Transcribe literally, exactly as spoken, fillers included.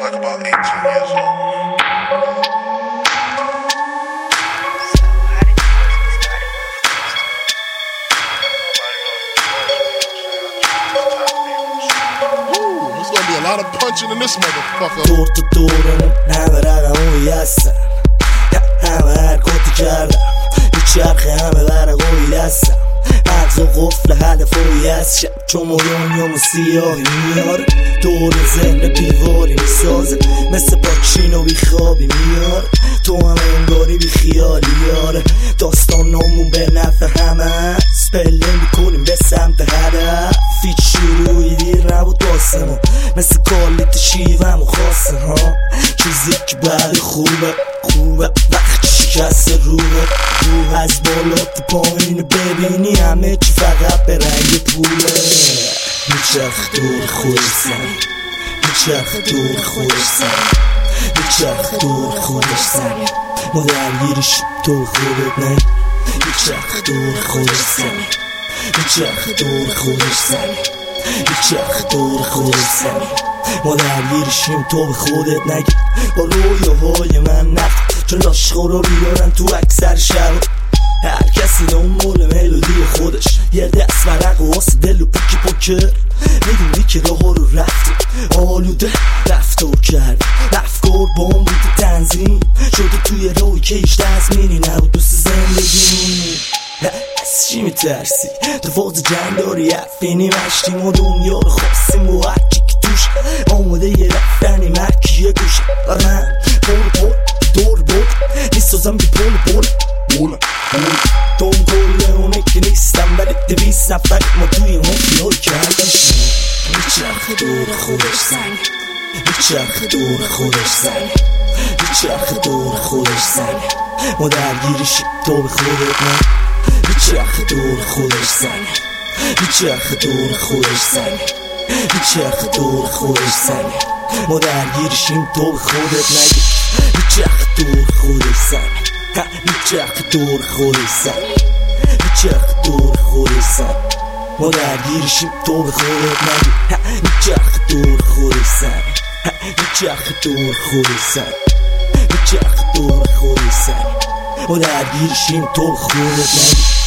like about eighteen years old. There's gonna be a lot of punching in this motherfucker. دور تو دورمون همه رقموی هستن، همه حرکاتی کردم میچرخه، همه برقوی هستم، مغز و قفل هدفوی هست. شب چون دنیامو سیاهی میاره، دور ذهن بیواری میسازه، مثل پاچینو بیخوابی میاره. تو هم انگاری بیخیالی یاره، داستانامون به نفع همه هست، پله میکنیم به سمت هدف. هیچ شروعی دیر نبود واسمون، مثل کالیت شیوهم و خاصه ها. چیزی که بعد خوبه خوبه وقتی شکست روحه روح. از بالا تا پایین ببینی همه چی فقط به رنگ پوله. میچرخ دور خودش زنی، میچرخ دور خودش زنی، میچرخ دور خودش زنی. ما درگیرش تو خودت نه. میچرخ دور خودش زنی، میچرخ دور خودش زنی، میچرخ دور خودش زنی. ما درگیرشیم تو به خودت نگی. با رویاهای من نفت چون لاشخورا بیارن تو اکثر شب. هر کسی دنبال ملودی خودش، یه دست ورق و واسه دل و پوکی پوکر. میدونی که راه رو رفتی آلوده رفتار کردی، افکار بام بود تنظیم شده توی روی که هیچ تضمینی نبود دوست زندگی. از چی میترسی؟ تو فاز جنگ داری افینی مشتیم و دنیا رو خواستیم و هرکی که توش آماده یه رفتنی مرکی یه گوشه. و من پول پول دور بود میسازم که پول پول پول پول دوم کله اونه که نیستم، ولی دویست نفر ما توی مافیای کردش. میچرخ دور خودش زنی، میچرخ دور خودش زنی، میچرخ دور خودش زنی. ما درگیرشیم تو به خودت نه. میچرخ دور خودش زنی، میچرخ دور خودش زنی، میچرخ دور خودش زنی. ما درگیرشیم تو به خودت نگی. میچرخ دور خودش زنی، میچرخ دور خودش زنی، میچرخ دور خودش زنی. ما درگیرشیم تو به خودت نگی. میچرخ دور خودش زنی، میچرخ دور خودش زنی، میچرخ دور خودش زنی. ما درگیرشیم تو به خودت نگی.